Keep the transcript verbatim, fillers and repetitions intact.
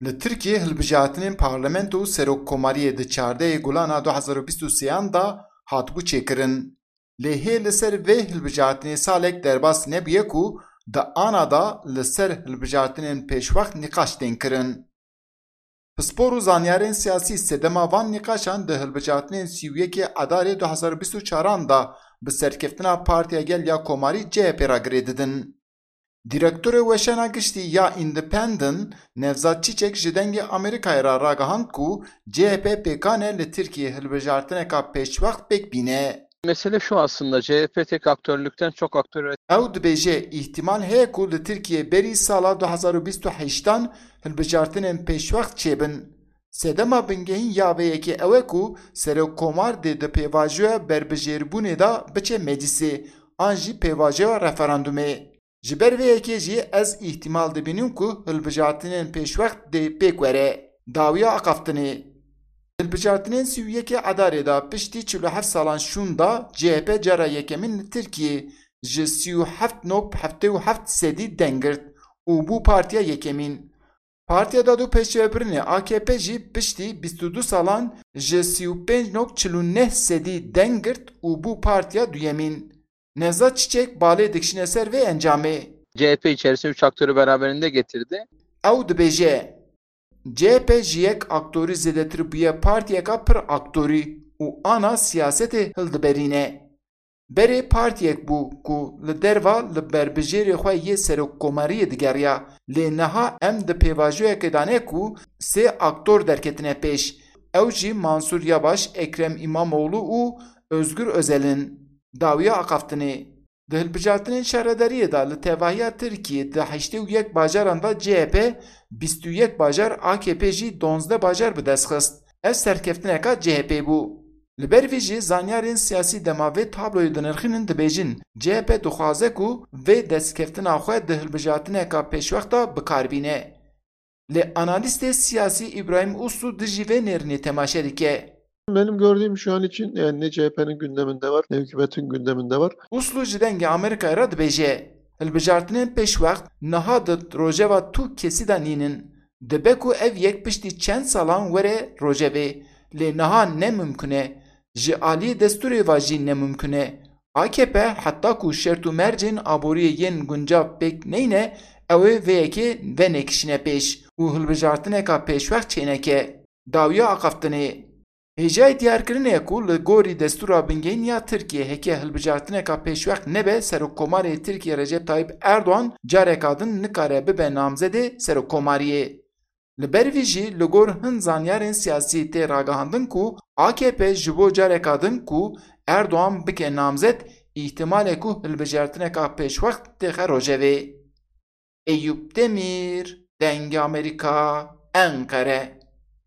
Li Tirkiye hilbijartinên parlamento û serokkomariyê di çardehê Gulana du hezar û bîst û sêyan da hatibû çêkirin. Lê hê li ser vê hilbijartinê salek derbas nebûye ku di ana da li ser hilbijartinên pêşwext nîqaş tên kirin. Pispor û zanyarên siyasî sedema van nîqaşan di hilbijartinên sî û yekê Edarê du hezar û bîst û çaran da bi serkeftina Partiya Gel ya Komarî C H P ra girê didin. Direktorê weşana giştî ya Independent Nevzat Çiçek ji dengê Amerîkayê ra ragihand ku C H P pêkane li Tirkiye hilbijartineka pêşwext pêk bîne. Mesele şu aslında, C H P tek aktörlükten çok aktör. Ew dibêje ihtimal heye ku li Tirkiye berî sala du hezar û bîst û heştan hilbijartinên pêşwext çêbin. Sedema bingehîn ya vê yekê ew e ku serokkomar dê di pêvajoya berbijêrbûnê da biçe meclisê an jî pêvajoya referandumê. Ji ber vê yekê jî ez ihtimal dibînim ku hilbijartinên pêşwext dê pêk were. Dawiya aqaftinê. Hilbijartinên sî û yekê Edarê da piştî çil û heft salan şûn da C H P cara yekemîn li Tirkiye ji sî û heft nokta heftê û heft sedî deng girt û bû partiya yekemîn. Partiya Dadûpêşvebirinê A K P jî piştî bîst û du salan ji sî û pênc nokta çil û neh sedî deng girt û bû partiya duyemîn. Nevzat Çiçek balê dikişine ser vê encamê. C H P içerisinde üç aktörü beraberinde getirdi. Ew dibêje C H P ji yek aktorî zêdetir bûye partiyeka pir aktorî û ana siyasetê hildiberîne. Berê partiyek bû ku li derva li berbijêrê xwe yê serokkomariyê digeriya, lê niha em di pêvajoyekê dane ku sê aktor derketine pêş. Ew jî Mansur Yavaş, Ekrem İmamoğlu û Özgür Özel'in. Dawiya aqaftinê. Di hilbijartinên şaredariyê da li tevahiya Tirkiye di heştê û yek bajaran da C H P bîst û yek bajar, A K P jî donzdeh bajar bi dest xist. Ev serkeftineka C H P bû. Li ber vê jî zanyarên siyasî dema vê tabloyê dinirxînin dibêjin C H P dixwaze ku vê destkeftina xwe di hilbijartineka pêşwext da bikarbîne. Lê analîstê siyasî İbrahim Uslu di jî vê nêrînê temaşe dike. Benim gördüğüm şu an için yani ne C H P'nin gündeminde var ne hükümetin gündeminde var. Uslu ji dengê Amerîkayê ra dibêje hilbijartinên pêşwext niha di rojeva tu kesî da nînin. Dibe ku ev yek piştî çend salan were rojevê lê niha nemimkün e. Ji aliyê destûrê ve jî nemimkün e. A K P heta ku şert û mercên aboriyê yên guncav pêk neyne ew ê vê yekê venekişine pêş û hilbijartineka pêşwext çêneke. Dawiya aqaftinê. Hêjayê diyarkirinê ku li gorî destûra bingehîn ya Tirkiye heke hilbijartineka pêşwext nebe serokkomarê Tirkiye Recep Tayyip Erdoğan careka din nikare bibe namzedê serokkomariyê. Li ber vî jî li gor hin zanyarên siyasî tê ragihandin ku A K P ji bo careka din ku Erdoğan bike namzed îhtimalê ku hilbijartineka pêşwext têxe rojevê. Eyüp Demir, Dengê Amerîka, Enkere.